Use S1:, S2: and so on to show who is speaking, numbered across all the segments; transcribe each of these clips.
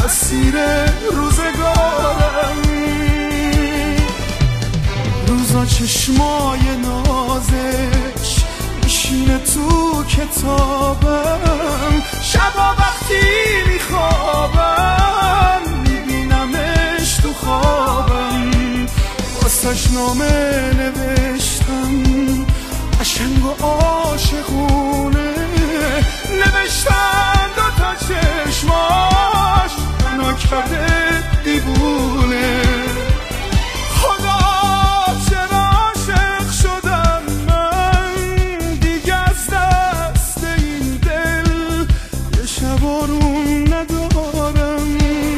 S1: اسیر روزگارم. روزا چشمای نازش میشینه تو کتابم، شبا وقتی میخوابم میبینمش تو خوابم. واسش نامه نوشتم قشنگ و عاشقونه، نوشتم دوتا چشماش منو کرده دیوونه. خدا چرا عاشق شدم من دیگه، از دست این دل یه شب آروم ندارم.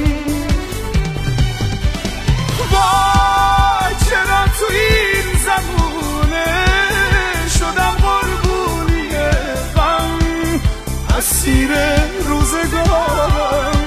S1: وای چرا تو این زمونه شدم قربونی غم، اسیر روزگارم.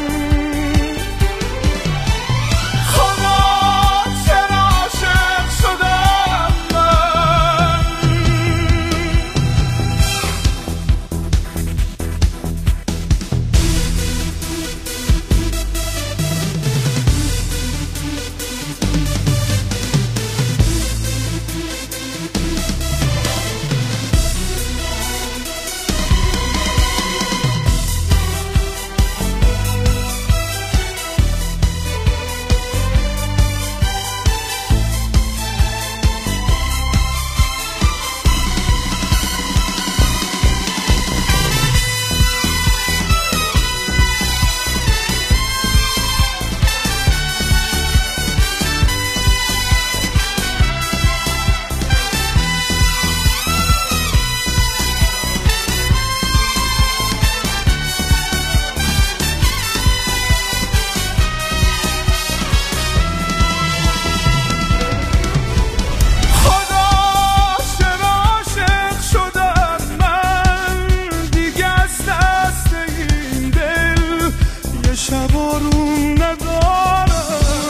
S1: شب آروم ندارم.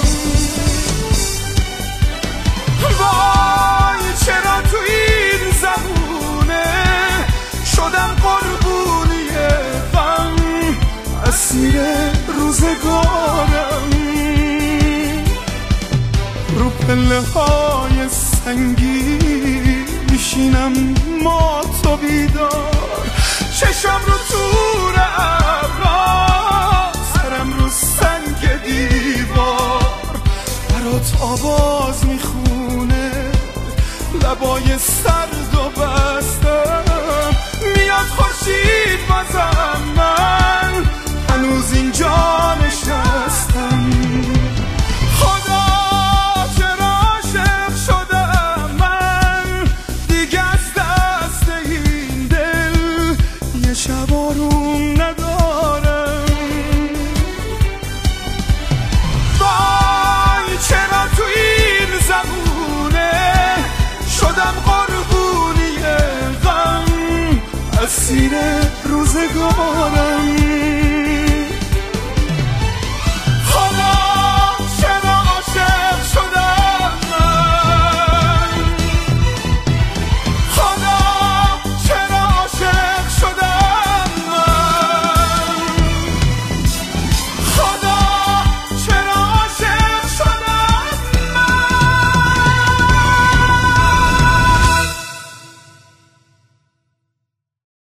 S1: وای چرا تو این زمونه شدم قربونی غم، اسیر روزگارم. رو پله های سنگی میشینم مات و بیدار، چشم رو تور ابرا، سرم رو سنگ دیوار، برات آواز میخونه لبای سرد و بستم. میاد خورشید بازم من هنوز اینجا نشستم. خدا چرا عاشق شدم من دیگه، از دست این دل یه شب آروم ندارم. وای چرا تو این زمونه شدم قربونی غم، اسیر روزگارم.